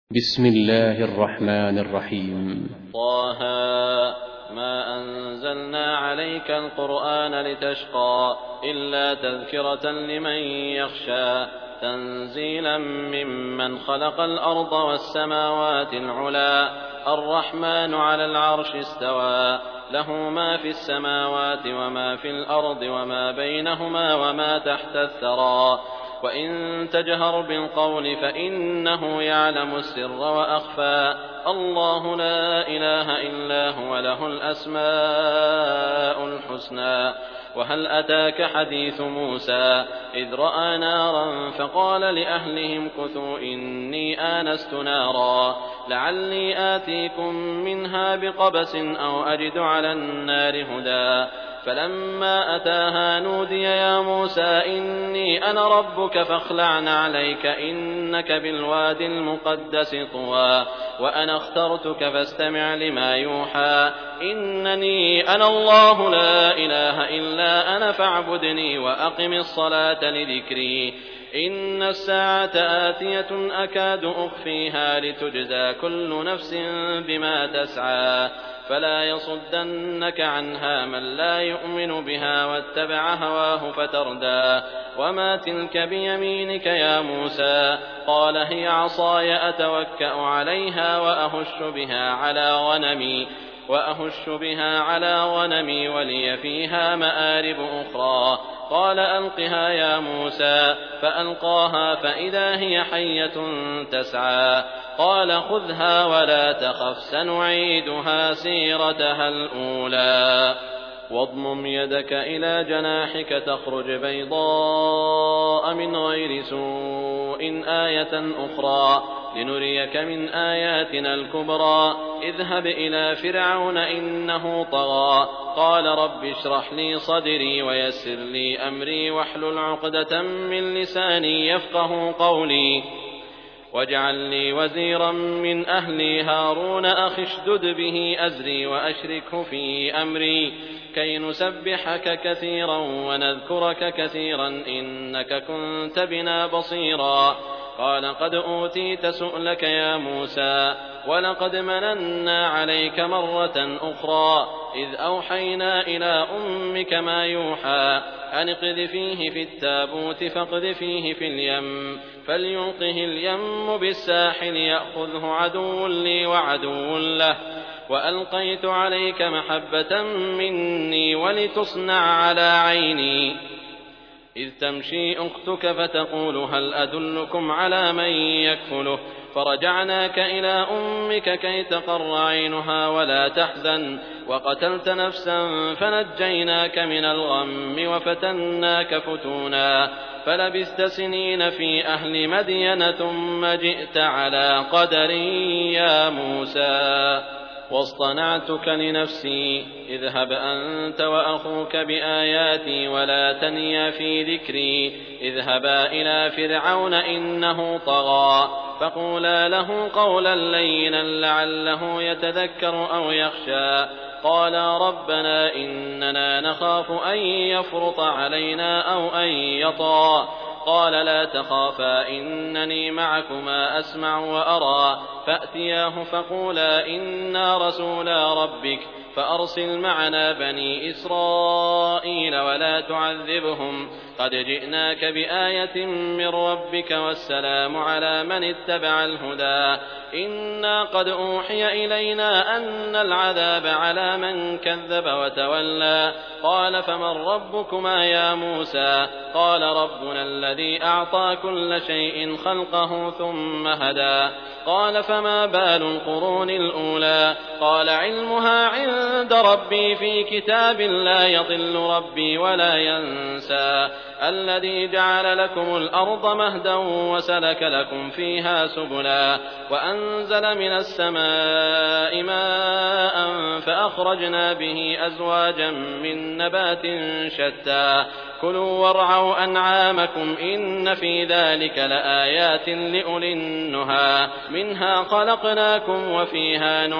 بسم الله الرحمن الرحيم. طه ما أنزلنا عليك القرآن لتشقى إلا تذكرة لمن يخشى تنزيلا ممن خلق الأرض والسماوات العلى الرحمن على العرش استوى له ما في السماوات وما في الأرض وما بينهما وما تحت الثرى وإن تجهر بالقول فإنه يعلم السر وأخفى الله لا إله إلا هو له الأسماء الحسنى وهل أتاك حديث موسى إذ رأى نارا فقال لأهلهم كثوا إني آنست نارا لعلي آتيكم منها بقبس أو أجد على النار هدى فلما أتاها نودي يا موسى إني أنا ربك فاخلع نعليك إنك بالوادي المقدس طوى وأنا اخترتك فاستمع لما يوحى إنني أنا الله لا إله إلا أنا فاعبدني وأقم الصلاة لذكري إن الساعة آتية أكاد أخفيها لتجزى كل نفس بما تسعى فلا يصدنك عنها من لا يؤمن بها واتبع هواه فتردى وما تلك بيمينك يا موسى قال هي عصاي أتوكأ عليها وأهش بها على غنمي ولي فيها مآرب أخرى قال ألقها يا موسى فألقاها فإذا هي حية تسعى قال خذها ولا تخف سنعيدها سيرتها الأولى واضمم يدك إلى جناحك تخرج بيضاء من غير سوء آية أخرى لنريك من آياتنا الكبرى اذهب إلى فرعون إنه طغى قال رب اشرح لي صدري ويسر لي أمري واحلل عقدة من لساني يفقه قولي واجعل لي وزيرا من أهلي هارون أخي اشدد به أزري وأشركه في أمري كي نسبحك كثيرا ونذكرك كثيرا إنك كنت بنا بصيرا قال قد أوتيت سؤلك يا موسى ولقد مننا عليك مرة أخرى إذ أوحينا إلى أمك ما يوحى أن اقذفيه في التابوت فاقذفيه في اليم فليلقه اليم بالساحل يأخذه عدو لي وعدو له وألقيت عليك محبة مني ولتصنع على عيني إذ تمشي أختك فتقول هل أدلكم على من يكفله فرجعناك إلى أمك كي تقر عينها ولا تحزن وقتلت نفسا فنجيناك من الغم وفتناك فتونا فلبثت سنين في أهل مدين ثم جئت على قدر يا موسى واصطنعتك لنفسي اذهب أنت وأخوك بآياتي ولا تنيا في ذكري اذهبا إلى فرعون إنه طغى فقولا له قولا لينا لعله يتذكر أو يخشى قالا ربنا إننا نخاف أن يفرط علينا أو أن يطغى قال لا تخافا إنني معكما أسمع وأرى فأتياه فقولا إنا رسولا ربك فأرسل معنا بني إسرائيل ولا تعذبهم قد جئناك بآية من ربك والسلام على من اتبع الهدى إنا قد أوحي إلينا أن العذاب على من كذب وتولى قال فمن ربكما يا موسى قال ربنا الذي أعطى كل شيء خلقه ثم هدى قال فما بال القرون الأولى قال علمها عند ربي في كتاب لا يضل ربي ولا ينسى الذي جعل لكم الأرض مهدا وسلك لكم فيها سبلا وأنزل من السماء ماء فأخرجنا به أزواجا من نبات شتى كلوا وارعوا أنعامكم إن في ذلك لآيات لأولي النهى منها خلقناكم وفيها نعيدكم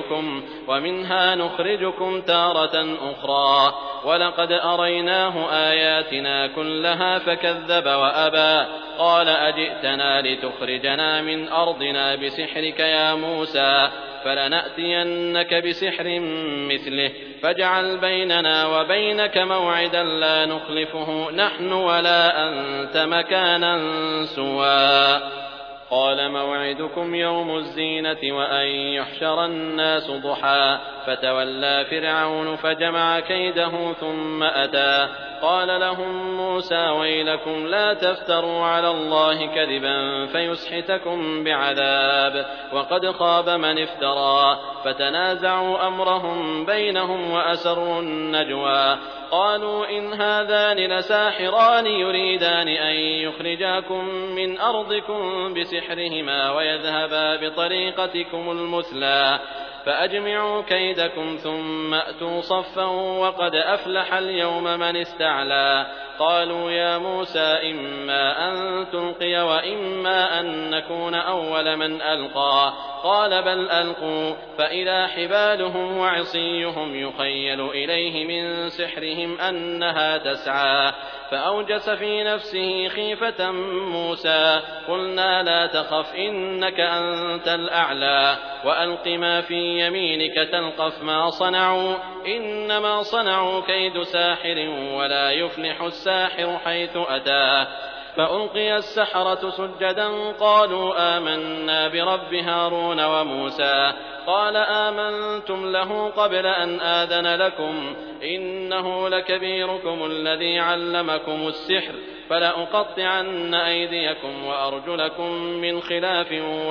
نعيدكم ومنها نخرجكم تارة أخرى ولقد أريناه آياتنا كلها فكذب وأبى قال أجئتنا لتخرجنا من أرضنا بسحرك يا موسى فلنأتينك بسحر مثله فاجعل بيننا وبينك موعدا لا نخلفه نحن ولا أنت مكانا سوى قال موعدكم يوم الزينة وأن يحشر الناس ضحى فتولى فرعون فجمع كيده ثم أتى قال لهم موسى ويلكم لا تفتروا على الله كذبا فيسحتكم بعذاب وقد خاب من افترى فتنازعوا أمرهم بينهم وأسروا النجوى قالوا إن هذان لساحران يريدان أن يخرجاكم من أرضكم بسحرهما ويذهبا بطريقتكم المثلى فأجمعوا كيدكم ثم أتوا صفا وقد أفلح اليوم من استعلى قالوا يا موسى إما أن تلقي وإما أن نكون أول من ألقى قال بل ألقوا فإذا حبالهم وعصيهم يخيل إليه من سحرهم أنها تسعى فأوجس في نفسه خيفة موسى قلنا لا تخف إنك أنت الأعلى وألق ما في يمينك تلقف ما صنعوا إنما صنعوا كيد ساحر ولا يفلح الساحر حيث أتى فألقي السحرة سجدا قالوا آمنا برب هارون وموسى قال آمنتم له قبل أن آذن لكم إنه لكبيركم الذي علمكم السحر فلأقطعن أيديكم وأرجلكم من خلاف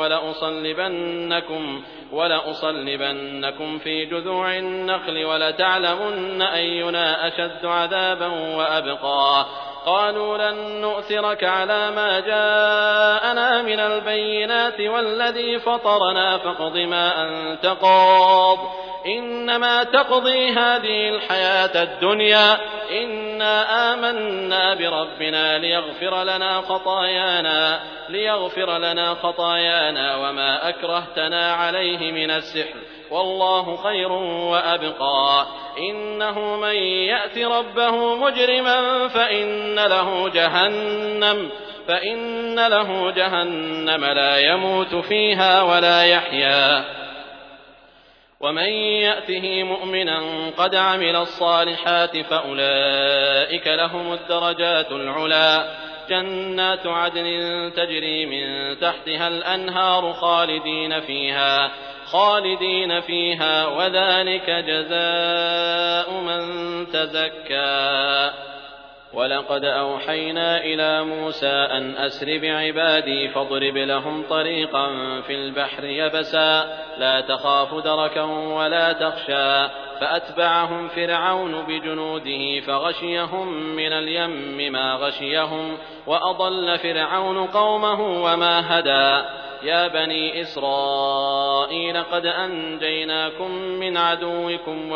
ولأصلبنكم في جذوع النخل ولتعلمن أينا أشد عذابا وأبقى قالوا لن نؤثرك على ما جاءنا من البينات والذي فطرنا فاقض ما أنت قاض إنما تقضي هذه الحياة الدنيا إنا آمنا بربنا ليغفر لنا خطايانا وما أكرهتنا عليه من السحر والله خير وأبقى إنه من يأت ربه مجرما فإن له جهنم لا يموت فيها ولا يحيا ومن يأته مؤمنا قد عمل الصالحات فأولئك لهم الدرجات العلى جنات عدن تجري من تحتها الأنهار خالدين فيها وذلك جزاء من تزكى ولقد أوحينا إلى موسى أن أسر بعبادي فاضرب لهم طريقا في البحر يبسا لا تخاف دركا ولا تخشى فأتبعهم فرعون بجنوده فغشيهم من اليم ما غشيهم وأضل فرعون قومه وما هدى يا بني إسرائيل قد أنجيناكم من عدوكم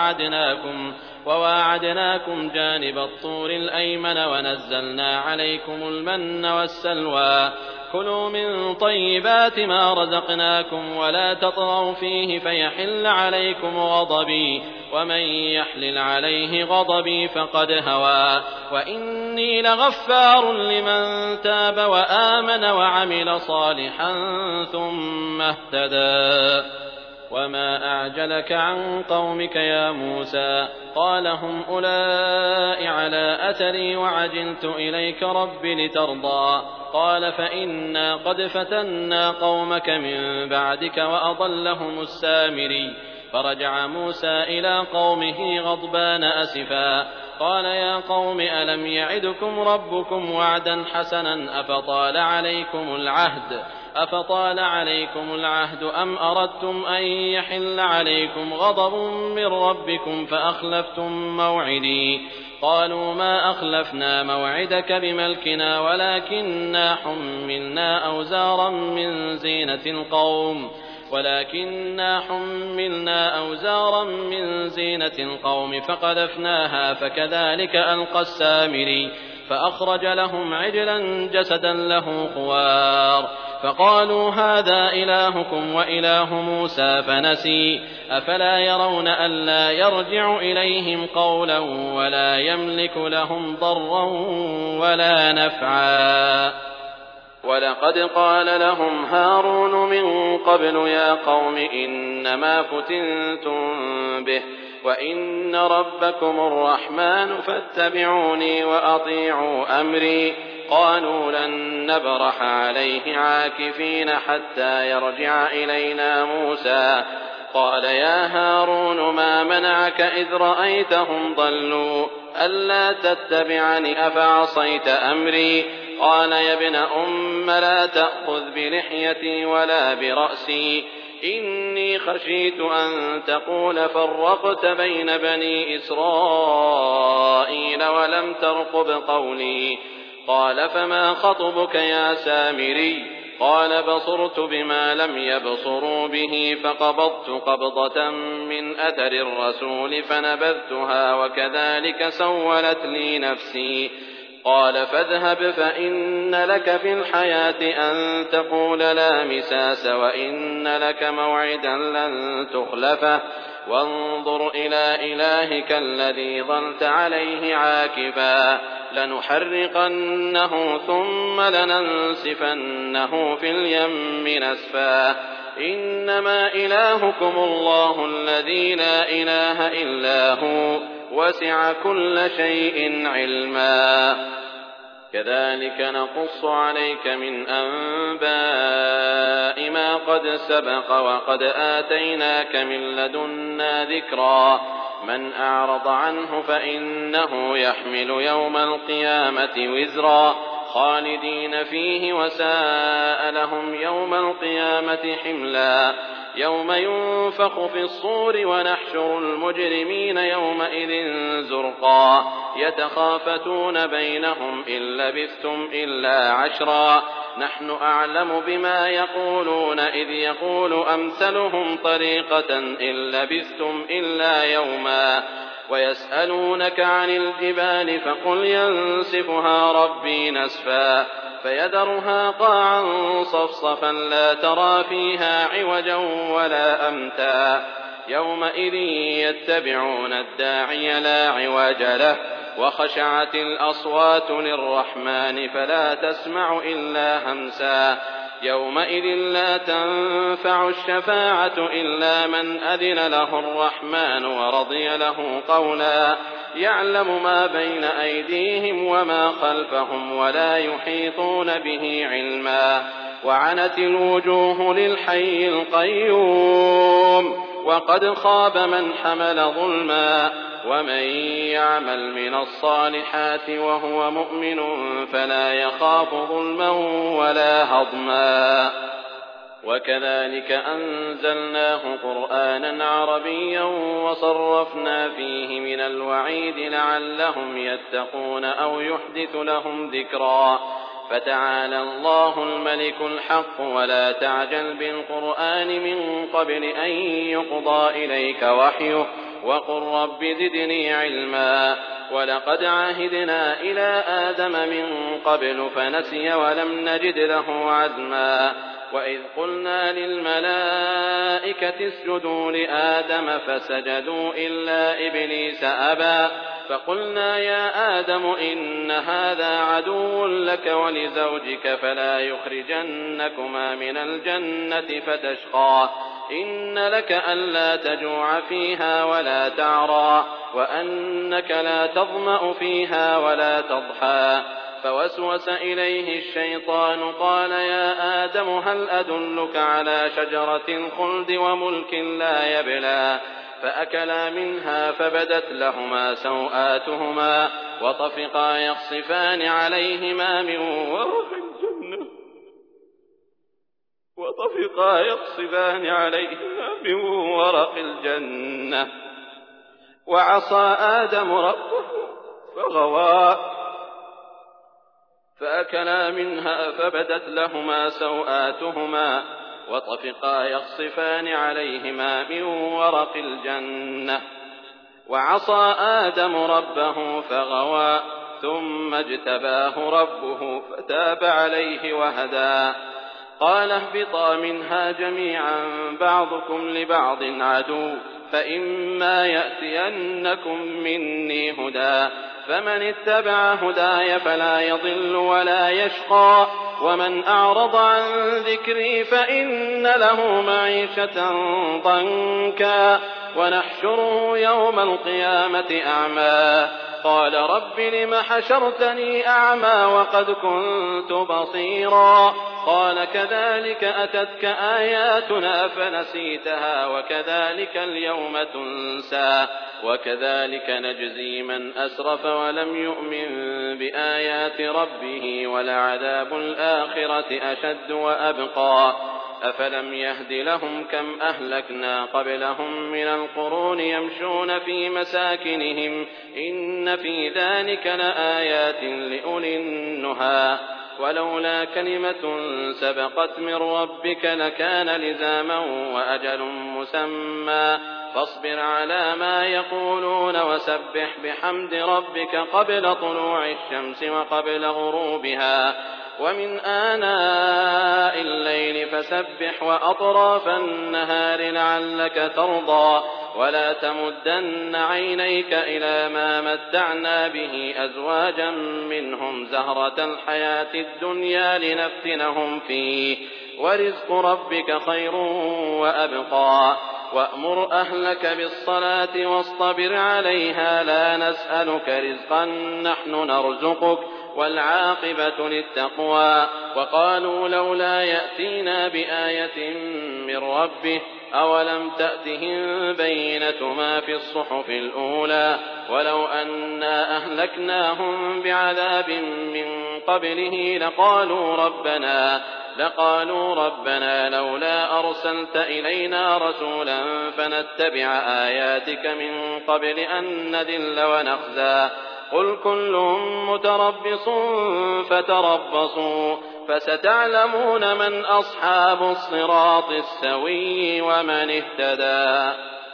وواعدناكم جانب الطور الأيمن ونزلنا عليكم المن والسلوى كلوا من طيبات ما رزقناكم ولا تطغوا فيه فيحل عليكم غضبي ومن يحلل عليه غضبي فقد هوى وإني لغفار لمن تاب وآمن وعمل صالحا ثم اهتدى وما أعجلك عن قومك يا موسى قال هم أولئك على أثري وعجلت إليك رب لترضى قال فإنا قد فتنا قومك من بعدك وأضلهم السامري فرجع موسى إلى قومه غضبان أسفا قال يا قوم ألم يعدكم ربكم وعدا حسنا أفطال عليكم العهد أم أردتم أن يحل عليكم غضب من ربكم فأخلفتم موعدي قالوا ما أخلفنا موعدك بملكنا ولكننا حملنا أوزارا من زينة القوم فقذفناها فكذلك ألقى السامري فأخرج لهم عجلا جسدا له خوار فقالوا هذا إلهكم وإله موسى فنسي أفلا يرون ألا يرجع إليهم قولا ولا يملك لهم ضرا ولا نفعا ولقد قال لهم هارون من قبل يا قوم إنما فتنتم به وإن ربكم الرحمن فاتبعوني وأطيعوا أمري قالوا لن نبرح عليه عاكفين حتى يرجع إلينا موسى قال يا هارون ما منعك إذ رأيتهم ضلوا ألا تتبعني أفعصيت أمري قال يا ابن أم لا تأخذ بلحيتي ولا برأسي إني خشيت أن تقول فرقت بين بني إسرائيل ولم ترقب قولي قال فما خطبك يا سامري قال بصرت بما لم يبصروا به فقبضت قبضة من أثر الرسول فنبذتها وكذلك سولت لي نفسي قال فاذهب فإن لك في الحياة أن تقول لا مساس وإن لك موعدا لن تخلفه وانظر إلى إلهك الذي ظلت عليه عاكفا لنحرقنه ثم لننسفنه في اليم نسفا إنما إلهكم الله الذي لا إله إلا هو وسع كل شيء علما كذلك نقص عليك من أنباء ما قد سبق وقد آتيناك من لدنا ذكرا من أعرض عنه فإنه يحمل يوم القيامة وزرا خالدين فيه وساء لهم يوم القيامة حملا يوم ينفخ في الصور ونحشر المجرمين يومئذ زرقا يتخافتون بينهم إن لبثتم إلا عشرا نحن أعلم بما يقولون إذ يقول أمثلهم طريقة إن لبثتم إلا يوما ويسألونك عن الجبال فقل ينسفها ربي نسفا فيذرها قاعا صفصفا لا ترى فيها عوجا ولا أمتا يومئذ يتبعون الداعي لا عوج له وخشعت الأصوات للرحمن فلا تسمع إلا همسا يومئذ لا تنفع الشفاعة إلا من أذن له الرحمن ورضي له قولا يعلم ما بين أيديهم وما خلفهم ولا يحيطون به علما وعنت الوجوه للحي القيوم وقد خاب من حمل ظلما ومن يعمل من الصالحات وهو مؤمن فلا يخاف ظلما ولا هضما وكذلك أنزلناه قرآنا عربيا وصرفنا فيه من الوعيد لعلهم يتقون أو يحدث لهم ذكرا فتعالى الله الملك الحق ولا تعجل بالقرآن من قبل أن يقضى إليك وحيه وقل رب زدني علما ولقد عهدنا إلى آدم من قبل فنسي ولم نجد له عزما وإذ قلنا للملائكة اسجدوا لآدم فسجدوا إلا إبليس أبى فقلنا يا آدم إن هذا عدو لك ولزوجك فلا يخرجنكما من الجنة فتشقى إن لك ألا تجوع فيها ولا تعرى وأنك لا تظمأ فيها ولا تضحى فوسوس إليه الشيطان قال يا آدم هل أدلك على شجرة الخلد وملك لا يبلى فأكلا منها فبدت لهما سوآتهما وطفقا يخصفان عليهما من ورق الجنة وعصى آدم ربه فغوى فأكلا منها فبدت لهما سوآتهما وطفقا يخصفان عليهما من ورق الجنة وعصى آدم ربه فغوى ثم اجتباه ربه فتاب عليه وهدى. قال اهبطا منها جميعا بعضكم لبعض عدو، فإما يأتينكم مني هدى فمن اتبع هداي فلا يضل ولا يشقى، ومن أعرض عن ذكري فإن له معيشة ضنكا ونحشره يوم القيامة أعمى. قال رب لم حشرتني أعمى وقد كنت بصيرا. قال كذلك أتتك آياتنا فنسيتها وكذلك اليوم تنسى وكذلك نجزي من أسرف ولم يؤمن بآيات ربه ولعذاب الآخرة أشد وأبقى. أفلم يهد لهم كم أهلكنا قبلهم من القرون يمشون في مساكنهم إن في ذلك لآيات لأولي النهى. ولولا كلمة سبقت من ربك لكان لزاما وأجل مسمى. فاصبر على ما يقولون وسبح بحمد ربك قبل طلوع الشمس وقبل غروبها ومن آناء الليل فسبح وأطراف النهار لعلك ترضى. ولا تمدن عينيك إلى ما متعنا به أزواجا منهم زهرة الحياة الدنيا لنفتنهم فيه ورزق ربك خير وأبقى. وأمر أهلك بالصلاة واصطبر عليها لا نسألك رزقا نحن نرزقك والعاقبة للتقوى. وقالوا لولا يأتينا بآية من ربه أولم تأتهم بينة ما في الصحف الأولى ولو أنا أهلكناهم بعذاب من قبله لقالوا ربنا لولا أرسلت إلينا رسولا فنتبع آياتك من قبل أن نذل ونخزى. قل كل متربص فتربصوا فستعلمون من أصحاب الصراط السوي ومن اهتدى.